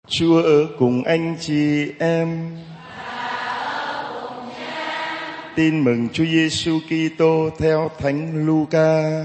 Chúa ở cùng anh chị em. Tin mừng Chúa Giêsu Kitô theo Thánh Luca.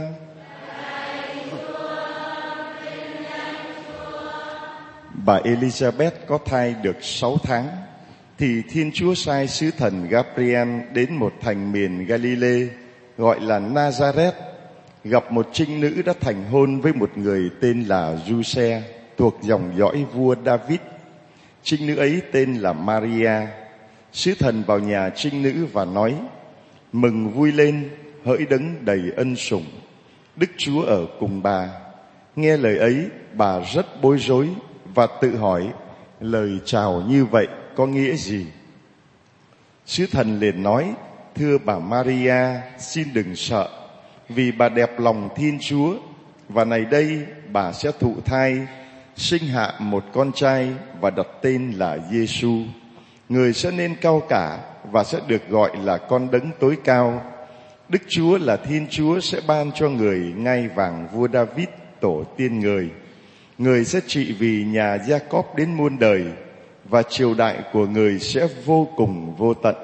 Bà Elizabeth có thai được 6 tháng thì Thiên Chúa sai sứ thần Gabriel đến một thành miền Galilee gọi là Nazareth, gặp một trinh nữ đã thành hôn với một người tên là Giuse, thuộc dòng dõi vua David. Trinh nữ ấy tên là Maria. Sứ thần vào nhà trinh nữ và nói: Mừng vui lên, hỡi đấng đầy ân sủng, Đức Chúa ở cùng bà. Nghe lời ấy, bà rất bối rối và tự hỏi lời chào như vậy có nghĩa gì. Sứ thần liền nói: Thưa bà Maria, xin đừng sợ, vì bà đẹp lòng Thiên Chúa, và này đây bà sẽ thụ thai, sinh hạ một con trai và đặt tên là Giêsu. Người sẽ nên cao cả và sẽ được gọi là con đấng tối cao. Đức Chúa là Thiên Chúa sẽ ban cho người ngai vàng vua David, tổ tiên người. Người sẽ trị vì nhà Gia-cốp đến muôn đời, và triều đại của người sẽ vô cùng vô tận.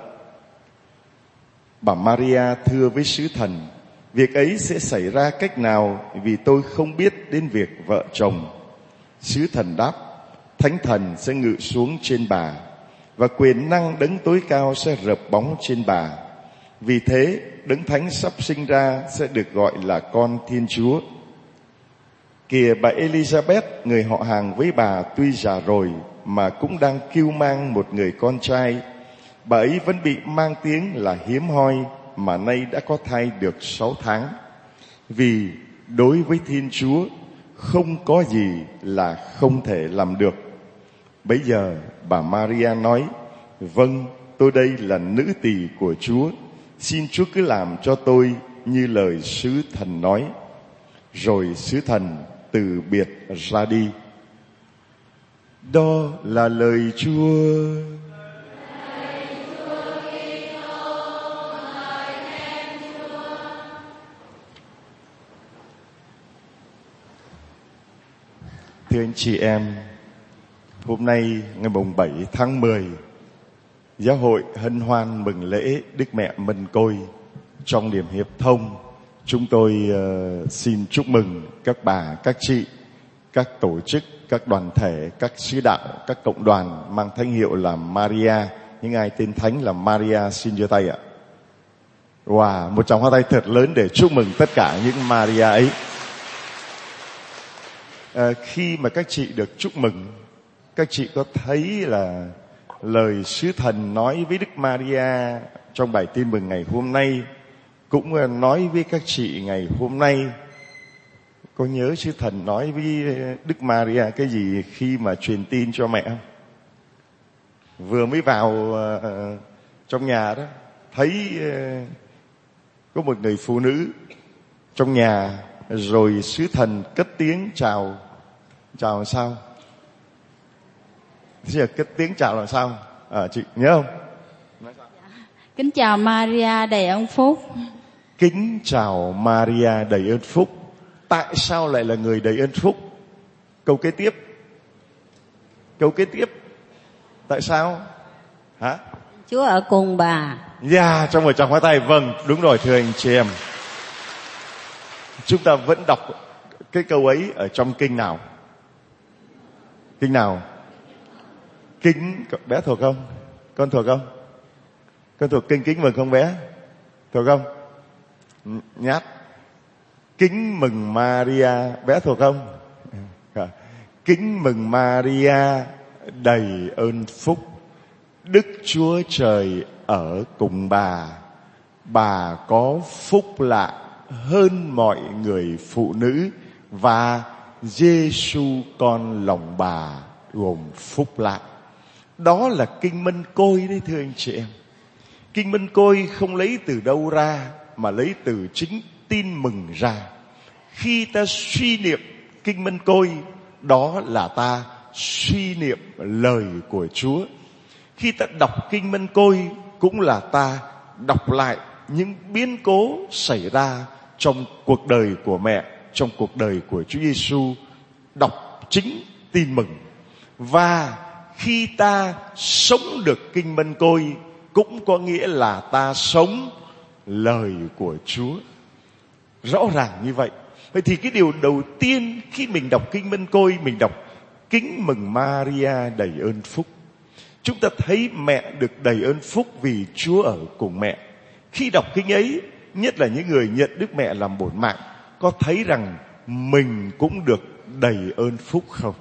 Bà Maria thưa với sứ thần: Việc ấy sẽ xảy ra cách nào, vì tôi không biết đến việc vợ chồng. Sứ thần đáp: Thánh thần sẽ ngự xuống trên bà, và quyền năng đấng tối cao sẽ rợp bóng trên bà. Vì thế, đấng thánh sắp sinh ra sẽ được gọi là con Thiên Chúa. Kìa bà Elizabeth, người họ hàng với bà, tuy già rồi mà cũng đang cưu mang một người con trai. Bà ấy vẫn bị mang tiếng là hiếm hoi, mà nay đã có thai được 6 tháng. Vì đối với Thiên Chúa không có gì là không thể làm được. Bấy giờ bà Maria nói: Vâng, tôi đây là nữ tỳ của Chúa, xin Chúa cứ làm cho tôi như lời sứ thần nói. Rồi sứ thần từ biệt ra đi. Đó là lời Chúa. Thưa anh chị em, hôm nay ngày mùng 7 tháng 10, Giáo hội hân hoan mừng lễ Đức Mẹ Mân Côi. Trong niềm hiệp thông, chúng tôi xin chúc mừng các bà, các chị, các tổ chức, các đoàn thể, các sứ đạo, các cộng đoàn mang thánh hiệu là Maria. Những ai tên thánh là Maria xin giơ tay ạ. Wow, một tràng hoa tay thật lớn để chúc mừng tất cả những Maria ấy. Khi mà các chị được chúc mừng, các chị có thấy là lời sứ thần nói với Đức Maria trong bài tin mừng ngày hôm nay cũng nói với các chị ngày hôm nay? Có nhớ sứ thần nói với Đức Maria cái gì khi mà truyền tin cho mẹ không? Vừa mới vào trong nhà đó, thấy có một người phụ nữ trong nhà, rồi sứ thần cất tiếng chào. Chào sao? Thế cất tiếng chào là sao? Chị nhớ không? Kính chào Maria đầy ơn phúc. Kính chào Maria đầy ơn phúc. Tại sao lại là người đầy ơn phúc? Câu kế tiếp. Tại sao? Hả? Chúa ở cùng bà. Trong một tràng pháo tay. Vâng, đúng rồi thưa anh chị em. Chúng ta vẫn đọc cái câu ấy ở trong kinh nào? Kinh nào? Kinh bé thuộc không? Con thuộc không? Con thuộc kinh kính mừng không bé? Thuộc không? Nhát. Kính mừng Maria, bé thuộc không? Kính mừng Maria đầy ơn phúc, Đức Chúa Trời ở cùng bà. Bà có phúc lạ hơn mọi người phụ nữ, và Giêsu con lòng bà gồm phúc lạ. Đó là kinh Mân Côi đấy thưa anh chị em. Kinh Mân Côi không lấy từ đâu ra, mà lấy từ chính tin mừng ra. Khi ta suy niệm kinh Mân Côi, đó là ta suy niệm lời của Chúa. Khi ta đọc kinh Mân Côi, cũng là ta đọc lại những biến cố xảy ra trong cuộc đời của mẹ, trong cuộc đời của Chúa Giêsu. Đọc chính tin mừng. Và khi ta sống được kinh Mân Côi cũng có nghĩa là ta sống lời của Chúa. Rõ ràng như vậy. Vậy thì cái điều đầu tiên khi mình đọc kinh Mân Côi, mình đọc kính mừng Maria đầy ơn phúc. Chúng ta thấy mẹ được đầy ơn phúc vì Chúa ở cùng mẹ. Khi đọc kinh ấy, nhất là những người nhận Đức Mẹ làm bổn mạng, có thấy rằng mình cũng được đầy ơn phúc không?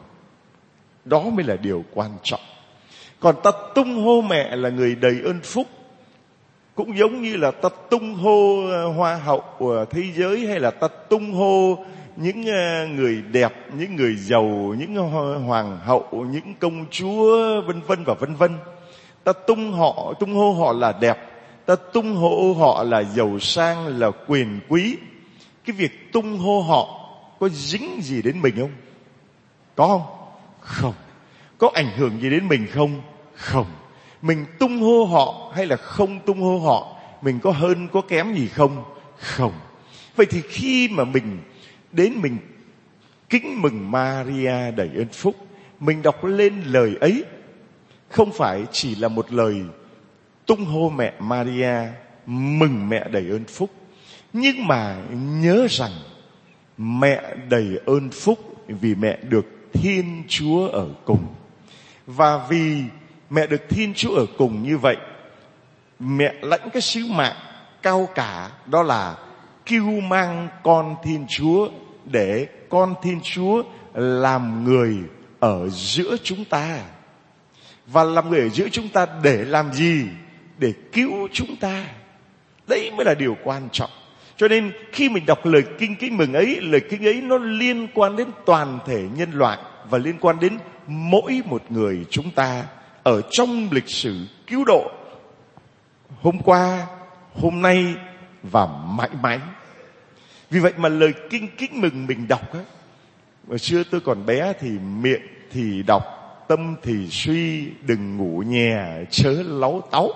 Đó mới là điều quan trọng. Còn ta tung hô mẹ là người đầy ơn phúc, cũng giống như là ta tung hô hoa hậu của thế giới, hay là ta tung hô những người đẹp, những người giàu, những hoàng hậu, những công chúa, vân vân và vân vân. Ta tung hô họ là đẹp, ta tung hô họ là giàu sang, là quyền quý. Cái việc tung hô họ có dính gì đến mình không? Có không? Không. Có ảnh hưởng gì đến mình không? Không. Mình tung hô họ hay là không tung hô họ, mình có hơn có kém gì không? Không. Vậy thì khi mà mình đến mình kính mừng Maria đầy ơn phúc, mình đọc lên lời ấy không phải chỉ là một lời tung hô mẹ Maria, mừng mẹ đầy ơn phúc, nhưng mà nhớ rằng mẹ đầy ơn phúc vì mẹ được Thiên Chúa ở cùng. Và vì mẹ được Thiên Chúa ở cùng như vậy, mẹ lãnh cái sứ mạng cao cả, đó là cưu mang con Thiên Chúa, để con Thiên Chúa làm người ở giữa chúng ta. Và làm người ở giữa chúng ta để làm gì? Để cứu chúng ta. Đấy mới là điều quan trọng. Cho nên khi mình đọc lời kinh mừng ấy, lời kinh ấy nó liên quan đến toàn thể nhân loại và liên quan đến mỗi một người chúng ta ở trong lịch sử cứu độ hôm qua, hôm nay và mãi mãi. Vì vậy mà lời kinh mừng mình đọc á, hồi xưa tôi còn bé thì miệng thì đọc, tâm thì suy, đừng ngủ nhè chớ láu táu.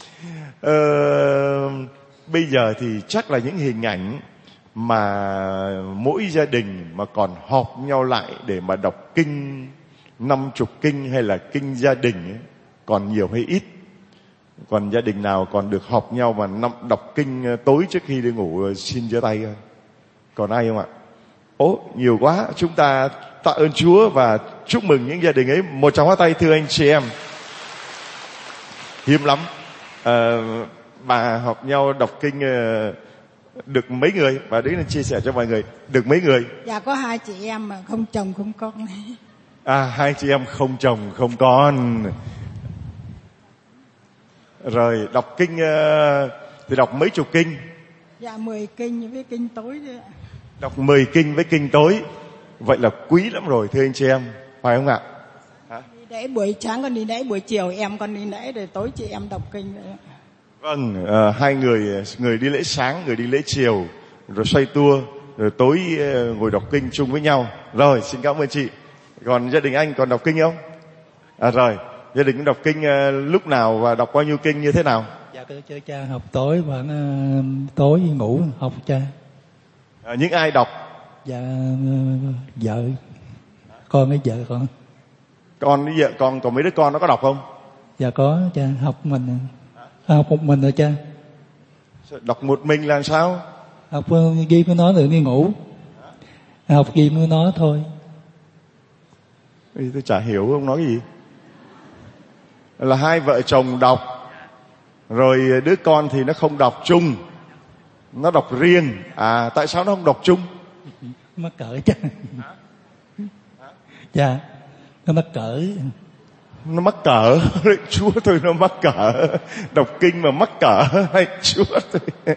Bây giờ thì chắc là những hình ảnh mà mỗi gia đình mà còn họp nhau lại để mà đọc kinh 50 kinh hay là kinh gia đình ấy, còn nhiều hay ít? Còn gia đình nào còn được họp nhau mà đọc kinh tối trước khi đi ngủ xin giơ tay coi. Còn ai không ạ? Nhiều quá. Chúng ta tạ ơn Chúa và chúc mừng những gia đình ấy. Một tràng pháo tay thưa anh chị em. Hiếm lắm. Bà họp nhau đọc kinh được mấy người? Và đấy là chia sẻ cho mọi người. Được mấy người? Dạ có 2 chị em mà không chồng không con. 2 chị em không chồng không con. Rồi đọc kinh thì đọc mấy chục kinh? Dạ 10 kinh với kinh tối thôi ạ. Đọc 10 kinh với kinh tối. Vậy là quý lắm rồi thưa anh chị em, phải không ạ? Đi lễ buổi sáng con đi lễ, buổi chiều em con đi lễ, rồi tối chị em đọc kinh vậy. Vâng, hai người đi lễ sáng, người đi lễ chiều, rồi xoay tua, rồi tối ngồi đọc kinh chung với nhau. Rồi, xin cảm ơn chị. Còn gia đình anh còn đọc kinh không? Rồi, gia đình cũng đọc kinh lúc nào và đọc bao nhiêu kinh như thế nào? Dạ tôi chơi cha học tối và tối ngủ học cha. Những ai đọc? Dạ vợ, con với vợ con. Con với vợ con, còn mấy đứa con nó có đọc không? Dạ có cha, học mình. Học một mình rồi cha. Đọc một mình là sao? Học ghi với nó rồi đi ngủ. Học ghi với nó thôi. Tôi chả hiểu ông nói cái gì. Là hai vợ chồng đọc, rồi đứa con thì nó không đọc chung, nó đọc riêng. Tại sao nó không đọc chung? Mắc cỡ cha. Dạ, nó mắc cỡ. Nó mắc cỡ. Chúa tôi, nó mắc cỡ. Đọc kinh mà mắc cỡ hay Chúa tôi.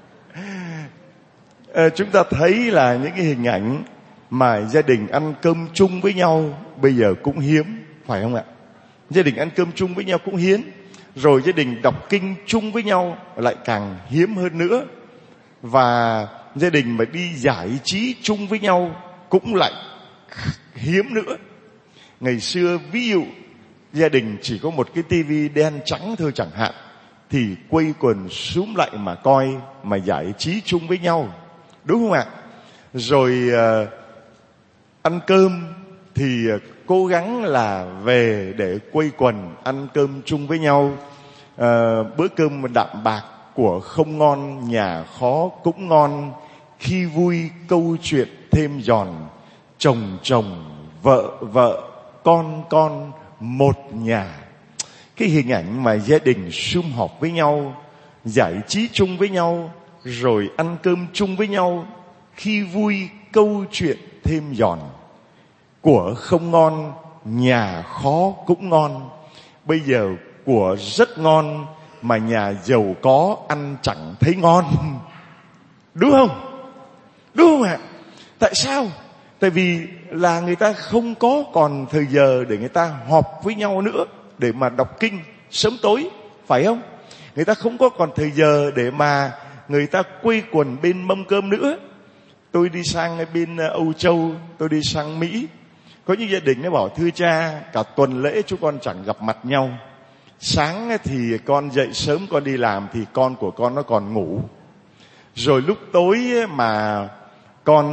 Chúng ta thấy là những cái hình ảnh mà gia đình ăn cơm chung với nhau bây giờ cũng hiếm, phải không ạ? Gia đình ăn cơm chung với nhau cũng hiếm. Rồi gia đình đọc kinh chung với nhau lại càng hiếm hơn nữa. Và gia đình mà đi giải trí chung với nhau cũng lại hiếm nữa. Ngày xưa ví dụ gia đình chỉ có một cái tivi đen trắng thôi chẳng hạn, thì quây quần xúm lại mà coi, mà giải trí chung với nhau, đúng không ạ? Rồi ăn cơm thì cố gắng là về để quây quần ăn cơm chung với nhau. Bữa cơm đạm bạc của không ngon, nhà khó cũng ngon. Khi vui câu chuyện thêm giòn, chồng chồng, vợ vợ, con một nhà. Cái hình ảnh mà gia đình sum họp với nhau, giải trí chung với nhau, rồi ăn cơm chung với nhau. Khi vui câu chuyện thêm giòn, của không ngon, nhà khó cũng ngon. Bây giờ của rất ngon mà nhà giàu có ăn chẳng thấy ngon. Đúng không? Đúng không ạ? Tại sao? Tại vì là người ta không có còn thời giờ để người ta họp với nhau nữa, để mà đọc kinh sớm tối, phải không? Người ta không có còn thời giờ để mà người ta quây quần bên mâm cơm nữa. Tôi đi sang bên Âu Châu, tôi đi sang Mỹ, có những gia đình nó bảo thưa cha, cả tuần lễ chúng con chẳng gặp mặt nhau. Sáng thì con dậy sớm con đi làm thì con của con nó còn ngủ. Rồi lúc tối mà con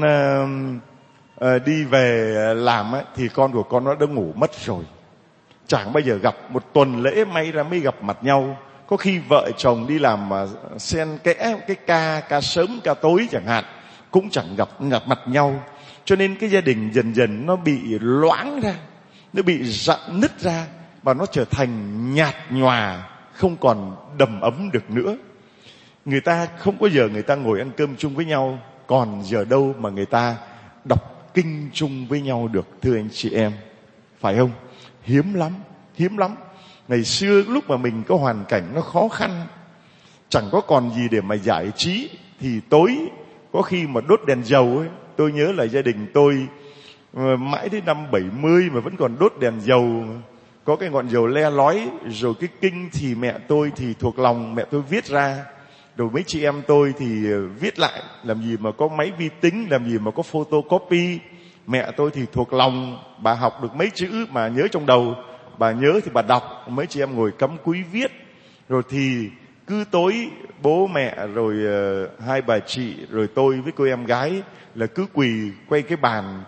đi về làm thì con của con nó đã ngủ mất rồi. Chẳng bao giờ gặp, một tuần lễ may ra mới gặp mặt nhau. Có khi vợ chồng đi làm mà xen kẽ cái ca sớm ca tối chẳng hạn, cũng chẳng gặp mặt nhau. Cho nên cái gia đình dần dần nó bị loãng ra, nó bị rạn nứt ra, và nó trở thành nhạt nhòa, không còn đầm ấm được nữa. Người ta không có giờ người ta ngồi ăn cơm chung với nhau, còn giờ đâu mà người ta đọc kinh chung với nhau được, thưa anh chị em. Phải không? Hiếm lắm, hiếm lắm. Ngày xưa lúc mà mình có hoàn cảnh nó khó khăn, chẳng có còn gì để mà giải trí, thì tối có khi mà đốt đèn dầu ấy. Tôi nhớ là gia đình tôi mãi đến năm 70 mà vẫn còn đốt đèn dầu. Có cái ngọn dầu le lói. Rồi cái kinh thì mẹ tôi thì thuộc lòng mẹ tôi viết ra. Rồi mấy chị em tôi thì viết lại. Làm gì mà có máy vi tính, làm gì mà có photocopy. Mẹ tôi thì thuộc lòng, bà học được mấy chữ mà nhớ trong đầu. Bà nhớ thì bà đọc, mấy chị em ngồi cắm cúi viết. Rồi thì cứ tối bố mẹ rồi hai bà chị rồi tôi với cô em gái là cứ quỳ quay cái bàn.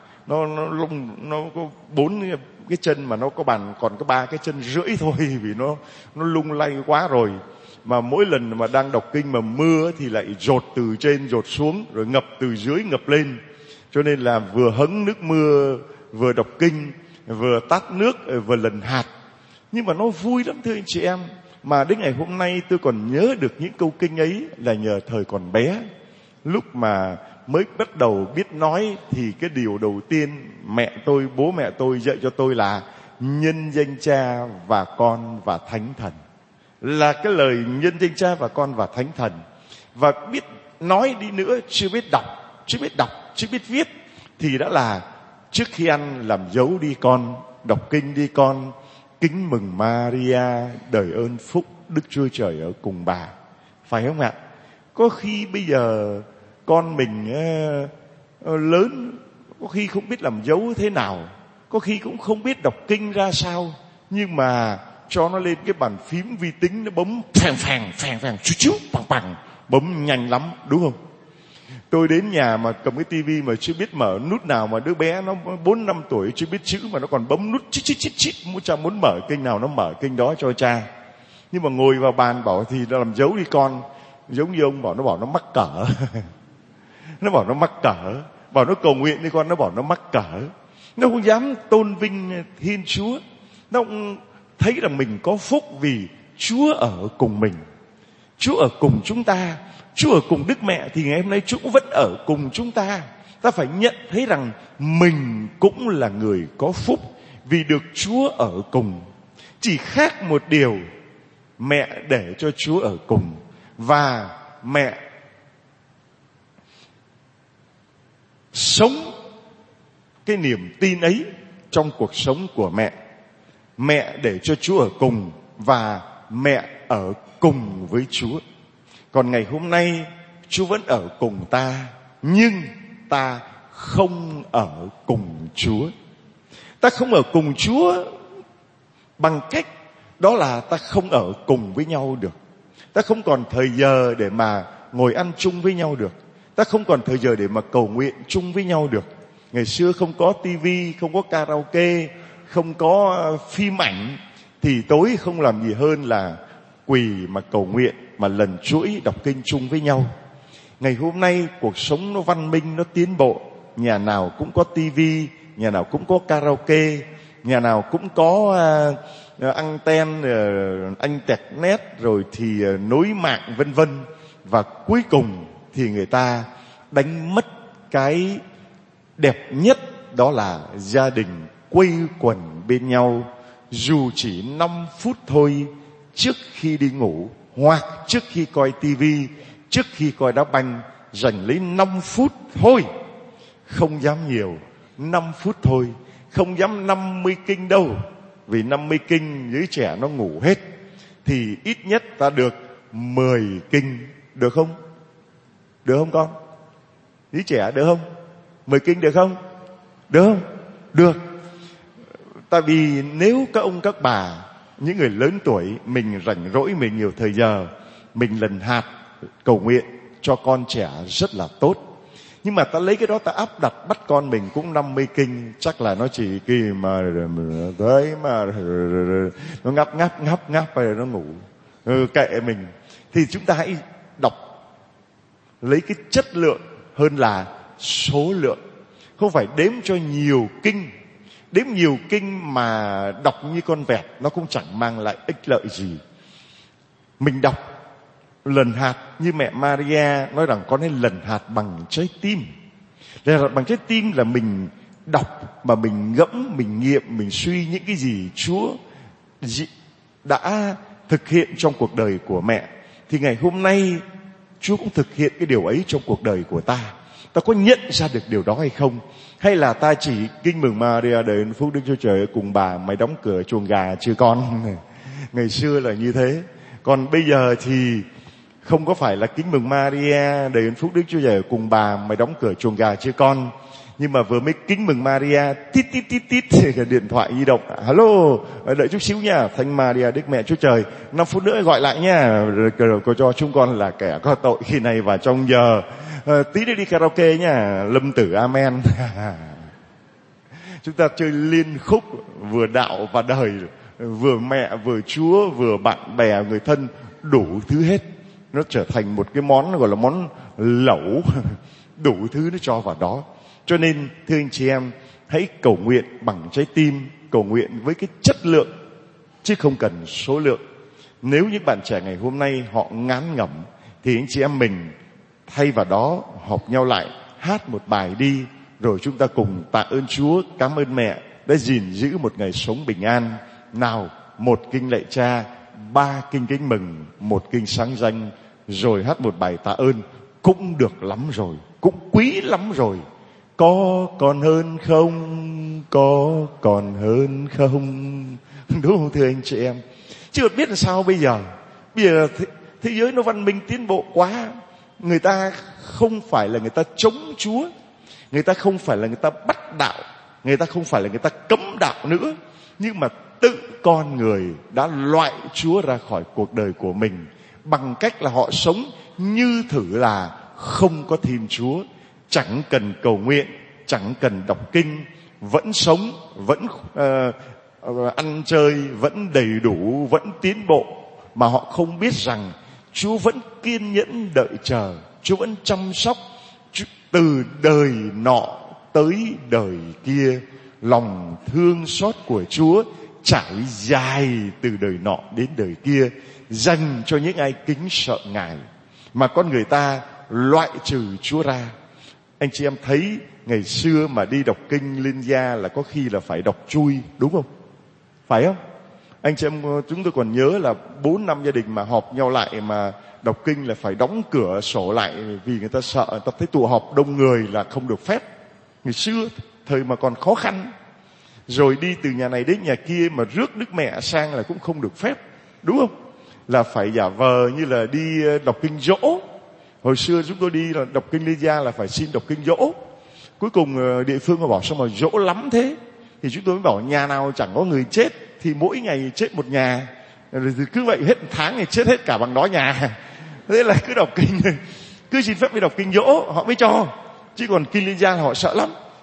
Nó có 4 cái chân mà nó có bàn còn có 3 cái chân rưỡi thôi, vì nó lung lay quá rồi. Mà mỗi lần mà đang đọc kinh mà mưa thì lại dột từ trên dột xuống, rồi ngập từ dưới ngập lên. Cho nên là vừa hứng nước mưa, vừa đọc kinh, vừa tát nước, vừa lần hạt. Nhưng mà nó vui lắm thưa anh chị em. Mà đến ngày hôm nay tôi còn nhớ được những câu kinh ấy là nhờ thời còn bé. Lúc mà mới bắt đầu biết nói thì cái điều đầu tiên mẹ tôi, bố mẹ tôi dạy cho tôi là nhân danh Cha và Con và Thánh Thần. Là cái lời nhân danh Cha và Con và Thánh Thần. Và biết nói đi nữa, chưa biết đọc, chưa biết viết, thì đã là trước khi ăn làm dấu đi con, đọc kinh đi con, kính mừng Maria, đời ơn phúc Đức Chúa Trời ở cùng bà. Phải không ạ? Có khi bây giờ con mình lớn, có khi không biết làm dấu thế nào, có khi cũng không biết đọc kinh ra sao, nhưng mà cho nó lên cái bàn phím vi tính, nó bấm phèn chú bằng, bấm nhanh lắm, đúng không? Tôi đến nhà mà cầm cái tivi mà chưa biết mở nút nào, mà đứa bé nó 4-5 tuổi chưa biết chữ mà nó còn bấm nút chít. Cha muốn mở kênh nào nó mở kênh đó cho cha. Nhưng mà ngồi vào bàn bảo thì nó làm dấu đi con, giống như ông bảo, nó bảo nó mắc cỡ. Nó bảo nó mắc cỡ. Bảo nó cầu nguyện đi con, nó bảo nó mắc cỡ. Nó không dám tôn vinh Thiên Chúa. Nó không thấy rằng mình có phúc vì Chúa ở cùng mình, Chúa ở cùng chúng ta, Chúa ở cùng Đức Mẹ, thì ngày hôm nay Chúa cũng vẫn ở cùng chúng ta. Ta phải nhận thấy rằng mình cũng là người có phúc vì được Chúa ở cùng. Chỉ khác một điều, mẹ để cho Chúa ở cùng, và mẹ sống cái niềm tin ấy trong cuộc sống của mẹ. Mẹ để cho Chúa ở cùng và mẹ ở cùng với Chúa. Còn ngày hôm nay Chúa vẫn ở cùng ta, nhưng ta không ở cùng Chúa. Ta không ở cùng Chúa bằng cách đó là ta không ở cùng với nhau được. Ta không còn thời giờ để mà ngồi ăn chung với nhau được. Ta không còn thời giờ để mà cầu nguyện chung với nhau được. Ngày xưa không có tivi, không có karaoke, không có phim ảnh, thì tối không làm gì hơn là quỳ mà cầu nguyện, mà lần chuỗi đọc kinh chung với nhau. Ngày hôm nay cuộc sống nó văn minh, nó tiến bộ, nhà nào cũng có tivi, nhà nào cũng có karaoke, nhà nào cũng có anten, internet, rồi thì nối mạng vân vân. Và cuối cùng thì người ta đánh mất cái đẹp nhất, đó là gia đình quây quần bên nhau, dù chỉ 5 phút thôi, trước khi đi ngủ hoặc trước khi coi tivi, trước khi coi đá banh, dành lấy 5 phút thôi, không dám nhiều, 5 phút thôi, không dám 50 kinh đâu, vì 50 kinh giới trẻ nó ngủ hết, thì ít nhất ta được 10 kinh, được không? Được không con? Giới trẻ được không? 10 kinh được không? Được không? Được. Tại vì nếu các ông các bà, những người lớn tuổi, mình rảnh rỗi, mình nhiều thời giờ, mình lần hạt cầu nguyện cho con trẻ rất là tốt. Nhưng mà ta lấy cái đó ta áp đặt bắt con mình cũng 50 kinh, chắc là nó chỉ kỳ mà tới mà nó ngáp rồi nó ngủ. Kệ mình. Thì chúng ta hãy đọc lấy cái chất lượng hơn là số lượng. Không phải đếm cho nhiều kinh. Đếm nhiều kinh mà đọc như con vẹt, nó cũng chẳng mang lại ích lợi gì. Mình đọc lần hạt như mẹ Maria nói rằng con nên lần hạt bằng trái tim. Lần hạt bằng trái tim là mình đọc mà mình ngẫm, mình nghiệm, mình suy những cái gì Chúa đã thực hiện trong cuộc đời của mẹ. Thì ngày hôm nay Chúa cũng thực hiện cái điều ấy trong cuộc đời của ta. Ta có nhận ra được điều đó hay không? Hay là ta chỉ kinh mừng Maria đầy ơn phúc Đức Chúa Trời cùng bà, mày đóng cửa chuồng gà chưa con? Ngày xưa là như thế. Còn bây giờ thì không có phải là kính mừng Maria đầy ơn phúc Đức Chúa Trời cùng bà, mày đóng cửa chuồng gà chưa con? Nhưng mà vừa mới kính mừng Maria, tít cái điện thoại di động, alo, đợi chút xíu nha, Thánh Maria Đức Mẹ Chúa Trời, 5 phút nữa gọi lại nha, rồi cho chúng con là kẻ có tội khi này và trong giờ. Tí nữa đi karaoke nha, Lâm Tử amen. Chúng ta chơi liên khúc, vừa đạo và đời, vừa mẹ, vừa Chúa, vừa bạn bè, người thân, đủ thứ hết. Nó trở thành một cái món gọi là món lẩu, đủ thứ nó cho vào đó. Cho nên thưa anh chị em, hãy cầu nguyện bằng trái tim, cầu nguyện với cái chất lượng, chứ không cần số lượng. Nếu những bạn trẻ ngày hôm nay họ ngán ngẩm, thì anh chị em mình thay vào đó họp nhau lại, hát một bài đi, rồi chúng ta cùng tạ ơn Chúa, cảm ơn mẹ đã gìn giữ một ngày sống bình an. Nào, 1 kinh lạy Cha, 3 kinh kính mừng, 1 kinh sáng danh, rồi hát một bài tạ ơn, cũng được lắm rồi, cũng quý lắm rồi. Có còn hơn không? Có còn hơn không? Đúng không thưa anh chị em? Chứ biết là sao bây giờ? Bây giờ thế giới nó văn minh tiến bộ quá. Người ta không phải là người ta chống Chúa, người ta không phải là người ta bắt đạo, người ta không phải là người ta cấm đạo nữa, nhưng mà tự con người đã loại Chúa ra khỏi cuộc đời của mình bằng cách là họ sống như thử là không có Thiên Chúa. Chẳng cần cầu nguyện, chẳng cần đọc kinh, vẫn sống, vẫn ăn chơi, vẫn đầy đủ, vẫn tiến bộ, mà họ không biết rằng Chúa vẫn kiên nhẫn đợi chờ, Chúa vẫn chăm sóc từ đời nọ tới đời kia. Lòng thương xót của Chúa trải dài từ đời nọ đến đời kia, dành cho những ai kính sợ Ngài, mà con người ta loại trừ Chúa ra. Anh chị em thấy ngày xưa mà đi đọc kinh Liên Gia là có khi là phải đọc chui, đúng không? Phải không? Anh chị em, chúng tôi còn nhớ là 4-5 gia đình mà họp nhau lại mà đọc kinh là phải đóng cửa sổ lại, vì người ta sợ, người ta thấy tụ họp đông người là không được phép. Ngày xưa thời mà còn khó khăn, rồi đi từ nhà này đến nhà kia mà rước Đức Mẹ sang là cũng không được phép, đúng không? Là phải giả vờ như là đi đọc kinh dỗ. Hồi xưa chúng tôi đi là đọc kinh Liên Gia là phải xin đọc kinh dỗ. Cuối cùng địa phương họ bảo sao mà dỗ lắm thế, thì chúng tôi mới bảo nhà nào chẳng có người chết thì mỗi ngày chết một nhà, rồi cứ vậy hết tháng thì chết hết cả bằng đó nhà. Thế là cứ đọc kinh, cứ xin phép đi đọc kinh dỗ họ mới cho, chứ còn kinh Liên Gia họ sợ lắm.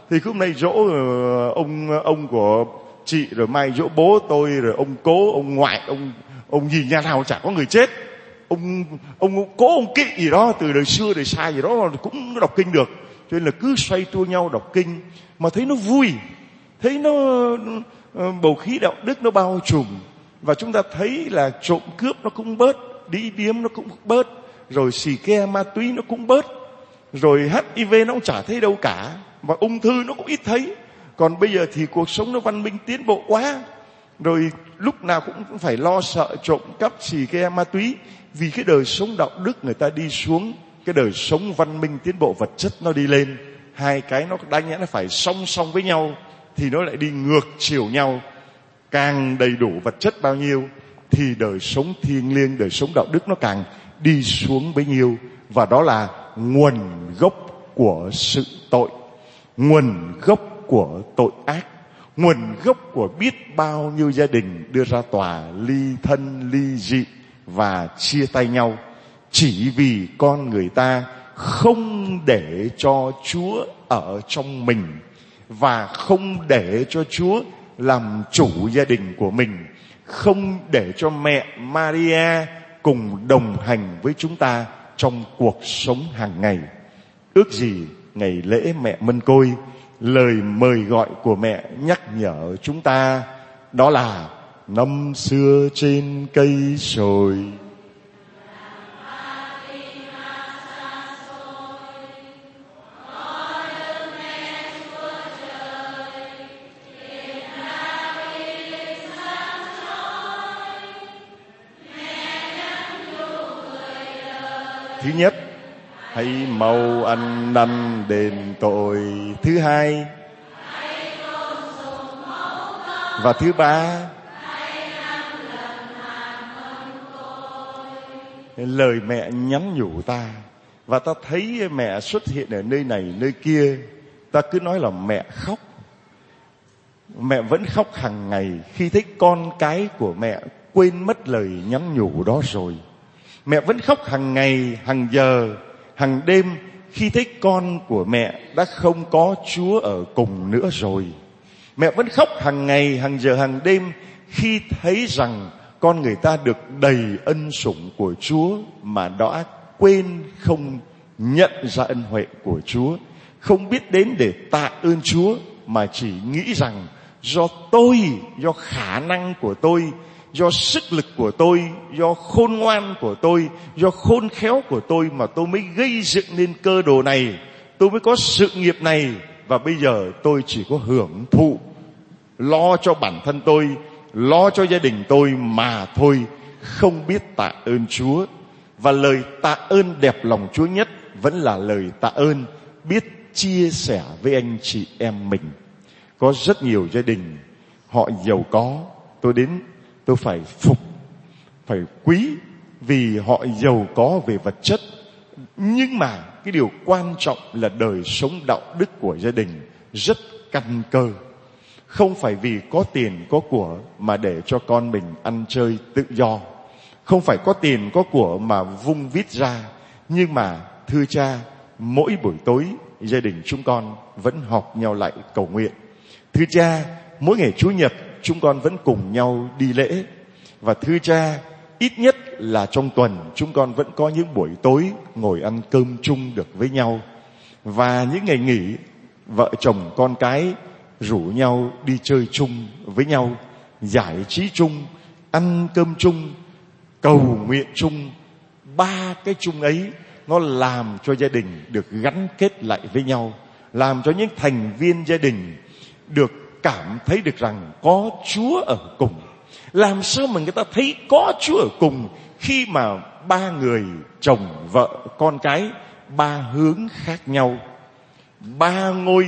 Thì hôm nay dỗ ông của chị, rồi mai dỗ bố tôi, rồi ông cố, ông ngoại, ông gì nhà nào chả có người chết. Ông cố, ông kỵ gì đó từ đời xưa đời xa gì đó cũng đọc kinh được. Cho nên là cứ xoay tua nhau đọc kinh mà thấy nó vui, thấy nó bầu khí đạo đức nó bao trùm. Và chúng ta thấy là trộm cướp nó cũng bớt, đi điếm nó cũng bớt, rồi xì ke ma túy nó cũng bớt, rồi HIV nó cũng chả thấy đâu cả, và ung thư nó cũng ít thấy. Còn bây giờ thì cuộc sống nó văn minh tiến bộ quá, rồi lúc nào cũng phải lo sợ trộm cắp xì ke ma túy. Vì cái đời sống đạo đức người ta đi xuống, cái đời sống văn minh tiến bộ vật chất nó đi lên. Hai cái nó đáng nhẽ nó phải song song với nhau, thì nó lại đi ngược chiều nhau. Càng đầy đủ vật chất bao nhiêu thì đời sống thiêng liêng, đời sống đạo đức nó càng đi xuống bấy nhiêu. Và đó là nguồn gốc của sự tội, nguồn gốc của tội ác, nguồn gốc của biết bao nhiêu gia đình đưa ra tòa ly thân ly dị và chia tay nhau, chỉ vì con người ta không để cho Chúa ở trong mình, và không để cho Chúa làm chủ gia đình của mình, không để cho mẹ Maria cùng đồng hành với chúng ta trong cuộc sống hàng ngày. Ước gì ngày lễ mẹ Mân Côi, lời mời gọi của mẹ nhắc nhở chúng ta đó là năm xưa trên cây sồi, thứ nhất, hãy mau ăn năn đền tội. Thứ hai, và thứ ba, lời mẹ nhắn nhủ ta. Và ta thấy mẹ xuất hiện ở nơi này nơi kia, ta cứ nói là mẹ khóc. Mẹ vẫn khóc hàng ngày khi thấy con cái của mẹ quên mất lời nhắn nhủ đó rồi. Mẹ vẫn khóc hàng ngày, hàng giờ, hàng đêm khi thấy con của mẹ đã không có Chúa ở cùng nữa rồi. Mẹ vẫn khóc hàng ngày, hàng giờ, hàng đêm khi thấy rằng con người ta được đầy ân sủng của Chúa mà đã quên không nhận ra ân huệ của Chúa, không biết đến để tạ ơn Chúa, mà chỉ nghĩ rằng do tôi, do khả năng của tôi, do sức lực của tôi, do khôn ngoan của tôi, do khôn khéo của tôi mà tôi mới gây dựng nên cơ đồ này, tôi mới có sự nghiệp này, và bây giờ tôi chỉ có hưởng thụ, lo cho bản thân tôi, lo cho gia đình tôi mà thôi, không biết tạ ơn Chúa. Và lời tạ ơn đẹp lòng Chúa nhất vẫn là lời tạ ơn biết chia sẻ với anh chị em mình. Có rất nhiều gia đình họ giàu có, tôi đến tôi phải phục, phải quý vì họ giàu có về vật chất. Nhưng mà cái điều quan trọng là đời sống đạo đức của gia đình rất căn cơ. Không phải vì có tiền có của mà để cho con mình ăn chơi tự do. Không phải có tiền có của mà vung vít ra. Nhưng mà thưa cha, mỗi buổi tối gia đình chúng con vẫn họp nhau lại cầu nguyện. Thưa cha, mỗi ngày Chủ nhật chúng con vẫn cùng nhau đi lễ. Và thưa cha, ít nhất là trong tuần chúng con vẫn có những buổi tối ngồi ăn cơm chung được với nhau. Và những ngày nghỉ, vợ chồng con cái rủ nhau đi chơi chung với nhau, giải trí chung, ăn cơm chung, cầu nguyện chung. Ba cái chung ấy nó làm cho gia đình được gắn kết lại với nhau, làm cho những thành viên gia đình được cảm thấy được rằng có Chúa ở cùng. Làm sao mà người ta thấy có Chúa ở cùng khi mà ba người, chồng, vợ, con cái, ba hướng khác nhau, ba ngôi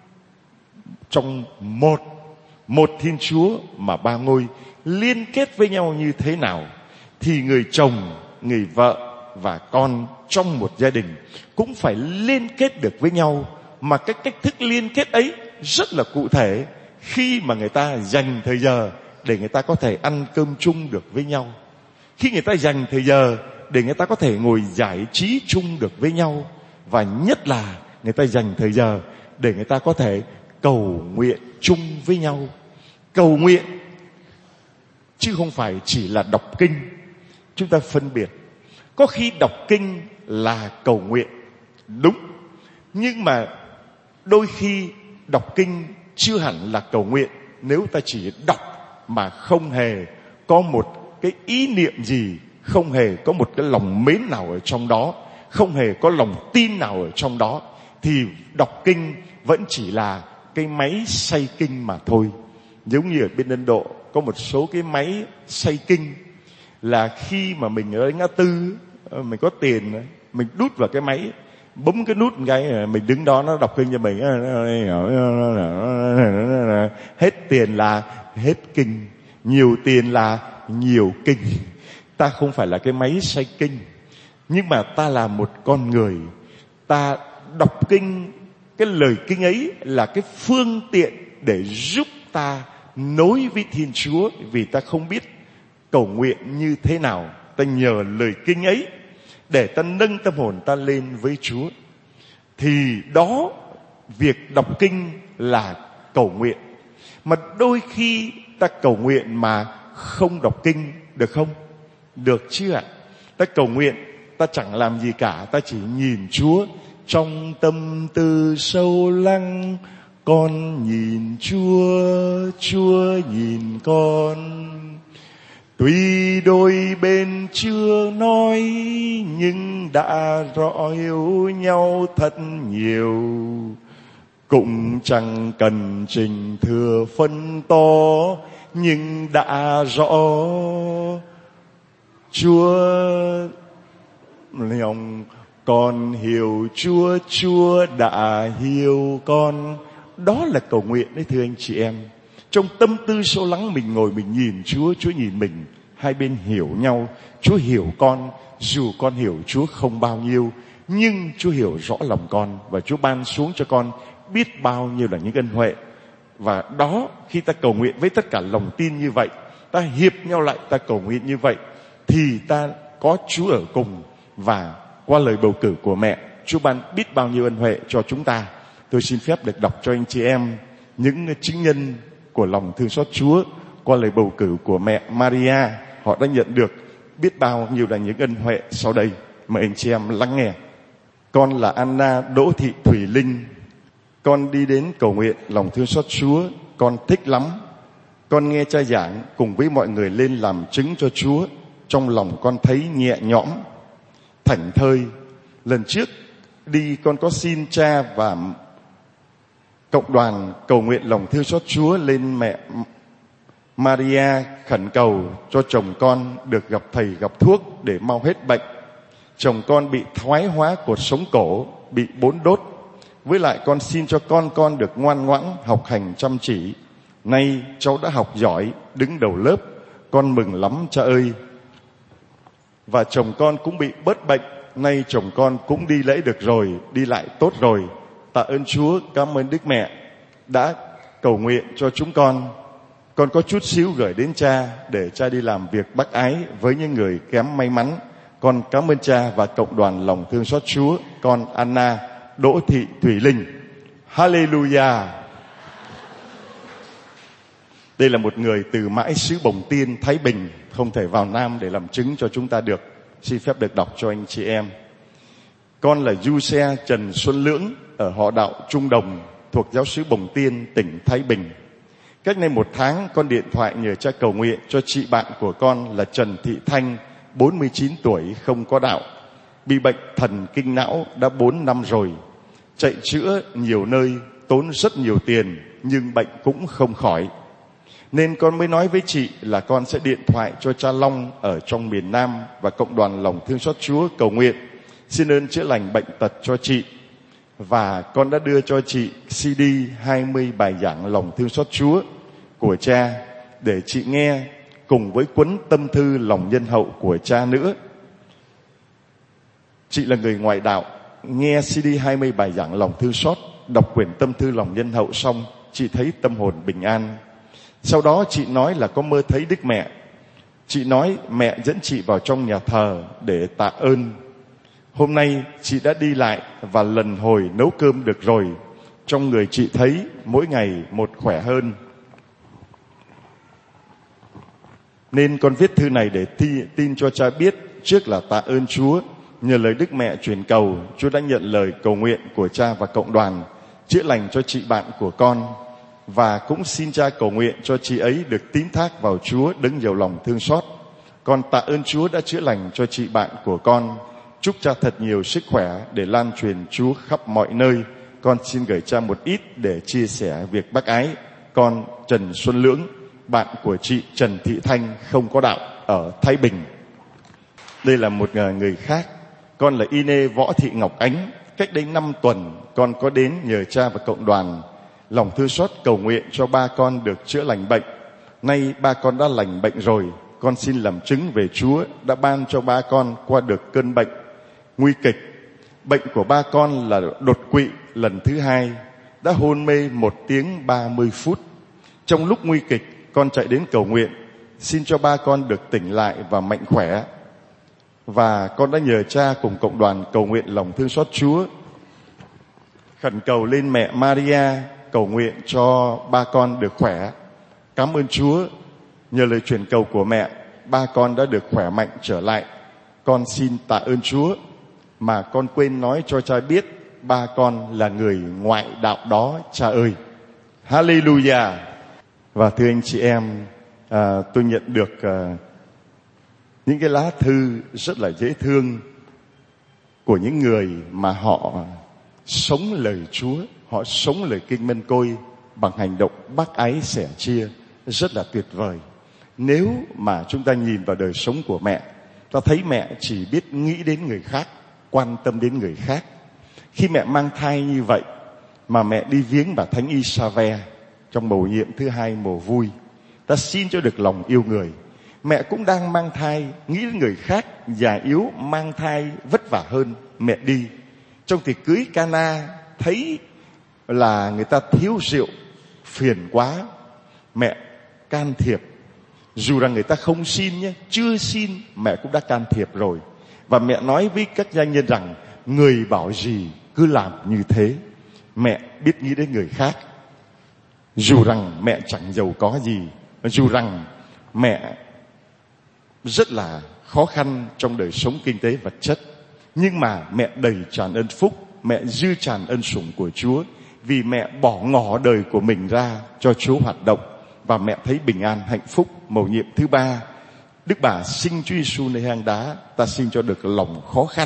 trong một Thiên Chúa mà ba ngôi liên kết với nhau như thế nào, thì người chồng, người vợ và con trong một gia đình cũng phải liên kết được với nhau. Mà cái cách thức liên kết ấy rất là cụ thể, khi mà người ta dành thời giờ để người ta có thể ăn cơm chung được với nhau, khi người ta dành thời giờ để người ta có thể ngồi giải trí chung được với nhau, và nhất là người ta dành thời giờ để người ta có thể cầu nguyện chung với nhau. Cầu nguyện chứ không phải chỉ là đọc kinh. Chúng ta phân biệt. Có khi đọc kinh là cầu nguyện, đúng. Nhưng mà đôi khi đọc kinh chưa hẳn là cầu nguyện. Nếu ta chỉ đọc mà không hề có một cái ý niệm gì, không hề có một cái lòng mến nào ở trong đó, không hề có lòng tin nào ở trong đó, thì đọc kinh vẫn chỉ là cái máy xay kinh mà thôi. Giống như ở bên Ấn Độ có một số cái máy xay kinh, là khi mà mình ở ngã tư, mình có tiền, mình đút vào cái máy, bấm cái nút một cái, mình đứng đó nó đọc kinh cho mình. Hết tiền là hết kinh, nhiều tiền là nhiều kinh. Ta không phải là cái máy xay kinh, nhưng mà ta là một con người. Ta đọc kinh, cái lời kinh ấy là cái phương tiện để giúp ta nối với Thiên Chúa. Vì ta không biết cầu nguyện như thế nào, ta nhờ lời kinh ấy để ta nâng tâm hồn ta lên với Chúa. Thì đó, việc đọc kinh là cầu nguyện. Mà đôi khi ta cầu nguyện mà không đọc kinh, được không? Được chứ ạ. Ta cầu nguyện, ta chẳng làm gì cả, ta chỉ nhìn Chúa. Trong tâm tư sâu lắng, con nhìn Chúa, Chúa nhìn con. Tuy đôi bên chưa nói, nhưng đã rõ yêu nhau thật nhiều. Cũng chẳng cần trình thừa phân to, nhưng đã rõ Chúa lòng con hiểu Chúa, Chúa đã hiểu con. Đó là cầu nguyện đấy thưa anh chị em. Trong tâm tư sâu lắng mình ngồi mình nhìn Chúa, Chúa nhìn mình, hai bên hiểu nhau. Chúa hiểu con, dù con hiểu Chúa không bao nhiêu, nhưng Chúa hiểu rõ lòng con, và Chúa ban xuống cho con biết bao nhiêu là những ân huệ. Và đó, khi ta cầu nguyện với tất cả lòng tin như vậy, ta hiệp nhau lại, ta cầu nguyện như vậy, thì ta có Chúa ở cùng. Và qua lời bầu cử của mẹ, Chúa ban biết bao nhiêu ân huệ cho chúng ta. Tôi xin phép được đọc cho anh chị em những chứng nhân của lòng thương xót Chúa qua lời bầu cử của mẹ Maria. Họ đã nhận được biết bao nhiêu là những ân huệ sau đây. Mời anh chị em lắng nghe. Con là Anna Đỗ Thị Thủy Linh. Con đi đến cầu nguyện lòng thương xót Chúa. Con thích lắm. Con nghe cha giảng cùng với mọi người lên làm chứng cho Chúa. Trong lòng con thấy nhẹ nhõm, thảnh thơi. Lần trước đi con có xin cha và cộng đoàn cầu nguyện lòng thương xót Chúa lên mẹ Maria, khẩn cầu cho chồng con được gặp thầy gặp thuốc để mau hết bệnh. Chồng con bị thoái hóa cột sống cổ, bị 4 đốt. Với lại con xin cho con được ngoan ngoãn, học hành chăm chỉ. Nay cháu đã học giỏi, đứng đầu lớp. Con mừng lắm cha ơi. Và chồng con cũng bị bớt bệnh. Nay chồng con cũng đi lễ được rồi, đi lại tốt rồi. Tạ ơn Chúa, cảm ơn Đức Mẹ đã cầu nguyện cho chúng con. Con có chút xíu gửi đến cha để cha đi làm việc bác ái với những người kém may mắn. Con cảm ơn cha và cộng đoàn lòng thương xót Chúa. Con Anna Đỗ Thị Thủy Linh. Hallelujah. Đây là một người từ mãi xứ Bồng Tiên, Thái Bình, không thể vào Nam để làm chứng cho chúng ta được. Xin phép được đọc cho anh chị em. Con là Du Xe Trần Xuân Lưỡng ở họ đạo Trung Đồng, thuộc giáo xứ Bồng Tiên, tỉnh Thái Bình. Cách đây 1 tháng, con điện thoại nhờ cha cầu nguyện cho chị bạn của con là Trần Thị Thanh, 49 tuổi, không có đạo, bị bệnh thần kinh não đã 4 năm rồi. Chạy chữa nhiều nơi, tốn rất nhiều tiền, nhưng bệnh cũng không khỏi. Nên con mới nói với chị là con sẽ điện thoại cho cha Long ở trong miền Nam và cộng đoàn lòng thương xót Chúa cầu nguyện xin ơn chữa lành bệnh tật cho chị. Và con đã đưa cho chị CD 20 bài giảng lòng thương xót Chúa của cha để chị nghe, cùng với cuốn tâm thư lòng nhân hậu của cha nữa. Chị là người ngoại đạo, nghe CD 20 bài giảng lòng thương xót, đọc quyển tâm thư lòng nhân hậu xong, chị thấy tâm hồn bình an. Sau đó chị nói là có mơ thấy Đức Mẹ. Chị nói mẹ dẫn chị vào trong nhà thờ để tạ ơn. Hôm nay chị đã đi lại và lần hồi nấu cơm được rồi. trong người chị thấy mỗi ngày một khỏe hơn. Nên con viết thư này để tin cho cha biết, trước là tạ ơn Chúa, nhờ lời Đức Mẹ truyền cầu, Chúa đã nhận lời cầu nguyện của cha và cộng đoàn, chữa lành cho chị bạn của con. Và cũng xin cha cầu nguyện cho chị ấy được tín thác vào Chúa đấng nhiều lòng thương xót. Con tạ ơn Chúa đã chữa lành cho chị bạn của con. Chúc cha thật nhiều sức khỏe để lan truyền Chúa khắp mọi nơi. Con xin gửi cha một ít để chia sẻ việc bác ái. Con Trần Xuân Lưỡng, bạn của chị Trần Thị Thanh không có đạo ở Thái Bình. Đây là một người khác. Con là Ine Võ Thị Ngọc Ánh. Cách đây 5 tuần con có đến nhờ cha và cộng đoàn lòng thương xót cầu nguyện cho ba con được chữa lành bệnh. Nay ba con đã lành bệnh rồi. Con xin làm chứng về Chúa đã ban cho ba con qua được cơn bệnh nguy kịch. Bệnh của ba con là đột quỵ lần thứ 2, đã hôn mê 1 tiếng 30 phút. Trong lúc nguy kịch, con chạy đến cầu nguyện, xin cho ba con được tỉnh lại và mạnh khỏe. Và con đã nhờ cha cùng cộng đoàn cầu nguyện lòng thương xót Chúa, khẩn cầu lên mẹ Maria, cầu nguyện cho ba con được khỏe. Cảm ơn Chúa, nhờ lời truyền cầu của mẹ, ba con đã được khỏe mạnh trở lại. Con xin tạ ơn Chúa, mà con quên nói cho cha biết ba con là người ngoại đạo đó, cha ơi. Hallelujah. Và thưa anh chị em, tôi nhận được những cái lá thư rất là dễ thương của những người mà họ sống lời Chúa, họ sống lời Kinh Mân Côi bằng hành động bác ái sẻ chia, rất là tuyệt vời. Nếu mà chúng ta nhìn vào đời sống của mẹ, ta thấy mẹ chỉ biết nghĩ đến người khác, quan tâm đến người khác. Khi mẹ mang thai như vậy mà mẹ đi viếng bà Thánh Isave trong mầu nhiệm thứ 2 mầu vui, ta xin cho được lòng yêu người. Mẹ cũng đang mang thai, nghĩ đến người khác, già yếu mang thai vất vả hơn, mẹ đi. Trong tiệc cưới Cana thấy là người ta thiếu rượu, phiền quá, mẹ can thiệp. Dù rằng người ta không xin nhé, chưa xin, mẹ cũng đã can thiệp rồi. Và mẹ nói với các gia nhân rằng, người bảo gì cứ làm như thế. Mẹ biết nghĩ đến người khác. Dù rằng mẹ chẳng giàu có gì, dù rằng mẹ rất là khó khăn trong đời sống kinh tế vật chất, nhưng mà mẹ đầy tràn ơn phúc, mẹ dư tràn ân sủng của Chúa, vì mẹ bỏ ngỏ đời của mình ra cho Chúa hoạt động, và mẹ thấy bình an hạnh phúc. Mầu nhiệm thứ 3, Đức bà sinh Chúa Giêsu nơi hang đá, ta xin cho được lòng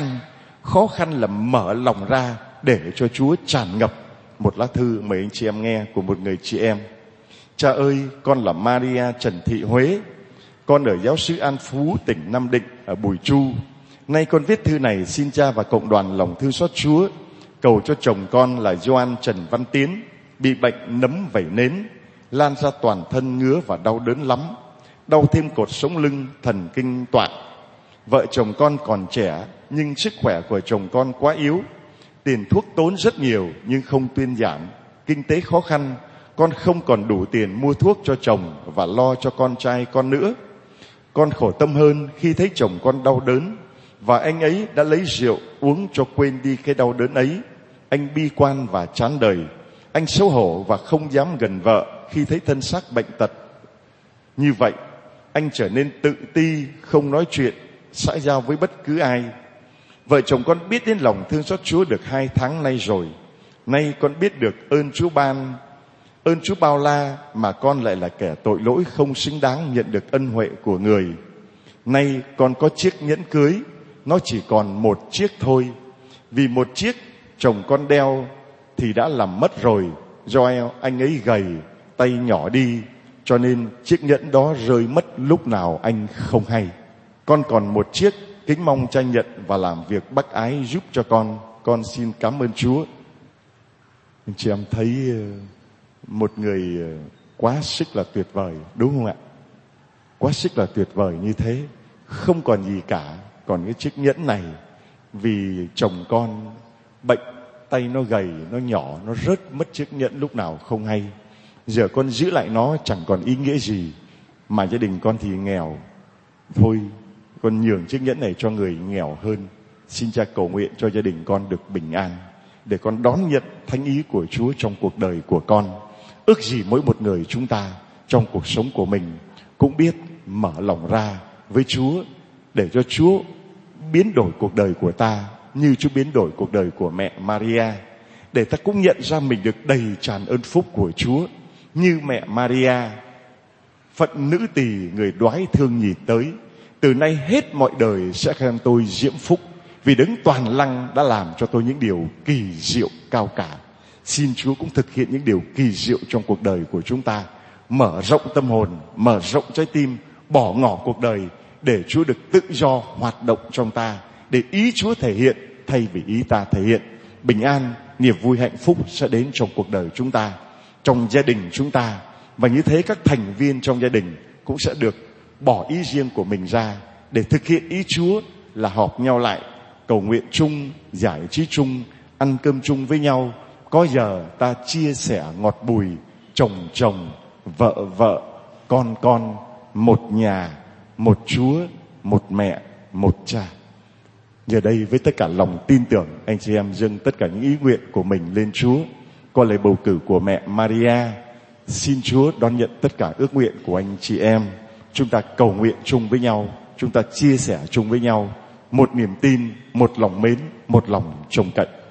khó khăn là mở lòng ra để cho Chúa tràn ngập. Một lá thư mời anh chị em nghe của một người chị em. Cha ơi, con là Maria Trần Thị Huế, con ở giáo xứ An Phú, tỉnh Nam Định ở Bùi Chu. Nay con viết thư này xin cha và cộng đoàn lòng thương xót Chúa cầu cho chồng con là Gioan Trần Văn Tiến bị bệnh nấm vẩy nến, lan ra toàn thân, ngứa và đau đớn lắm, đau thêm cột sống lưng, thần kinh toạc. Vợ chồng con còn trẻ nhưng sức khỏe của chồng con quá yếu, tiền thuốc tốn rất nhiều nhưng không thuyên giảm. Kinh tế khó khăn, con không còn đủ tiền mua thuốc cho chồng và lo cho con trai con nữa. Con khổ tâm hơn khi thấy chồng con đau đớn, và anh ấy đã lấy rượu uống cho quên đi cái đau đớn ấy. Anh bi quan và chán đời. Anh xấu hổ và không dám gần vợ khi thấy thân xác bệnh tật. Như vậy, anh trở nên tự ti, không nói chuyện, xã giao với bất cứ ai. Vợ chồng con biết đến lòng thương xót Chúa được 2 tháng nay rồi. Nay con biết được ơn Chúa ban, ơn Chúa bao la, mà con lại là kẻ tội lỗi không xứng đáng nhận được ân huệ của người. Nay con có chiếc nhẫn cưới, nó chỉ còn 1 chiếc thôi. Vì 1 chiếc chồng con đeo thì đã làm mất rồi, do anh ấy gầy, tay nhỏ đi, cho nên chiếc nhẫn đó rơi mất lúc nào anh không hay. Con còn 1 chiếc, kính mong cha nhận và làm việc bác ái giúp cho con xin cảm ơn Chúa. Anh chị em thấy một người quá sức là tuyệt vời, đúng không ạ? Quá sức là tuyệt vời như thế, không còn gì cả, còn cái chiếc nhẫn này vì chồng con bệnh, tay nó gầy, nó nhỏ, nó rớt mất chiếc nhẫn lúc nào không hay. Giờ con giữ lại nó chẳng còn ý nghĩa gì, mà gia đình con thì nghèo. Thôi, con nhường chiếc nhẫn này cho người nghèo hơn. Xin cha cầu nguyện cho gia đình con được bình an. để con đón nhận thánh ý của Chúa trong cuộc đời của con. Ước gì mỗi một người chúng ta trong cuộc sống của mình cũng biết mở lòng ra với Chúa, để cho Chúa biến đổi cuộc đời của ta như Chúa biến đổi cuộc đời của mẹ Maria, để ta cũng nhận ra mình được đầy tràn ơn phúc của Chúa như mẹ Maria, phận nữ tỳ người đoái thương nhìn tới. Từ nay hết mọi đời sẽ khen tôi diễm phúc, vì Đấng toàn năng đã làm cho tôi những điều kỳ diệu cao cả. Xin Chúa cũng thực hiện những điều kỳ diệu trong cuộc đời của chúng ta, mở rộng tâm hồn, mở rộng trái tim, bỏ ngỏ cuộc đời để Chúa được tự do hoạt động trong ta, để ý Chúa thể hiện thay vì ý ta thể hiện. Bình an, niềm vui, hạnh phúc sẽ đến trong cuộc đời chúng ta, trong gia đình chúng ta, và như thế các thành viên trong gia đình cũng sẽ được bỏ ý riêng của mình ra để thực hiện ý Chúa, là họp nhau lại, cầu nguyện chung, giải trí chung, ăn cơm chung với nhau. Có giờ ta chia sẻ ngọt bùi, chồng chồng, vợ vợ, con, một nhà, một Chúa, một mẹ, một cha. Giờ đây với tất cả lòng tin tưởng, anh chị em dâng tất cả những ý nguyện của mình lên Chúa. Qua lời bầu cử của mẹ Maria, xin Chúa đón nhận tất cả ước nguyện của anh chị em. Chúng ta cầu nguyện chung với nhau, chúng ta chia sẻ chung với nhau, một niềm tin, một lòng mến, một lòng trông cậy.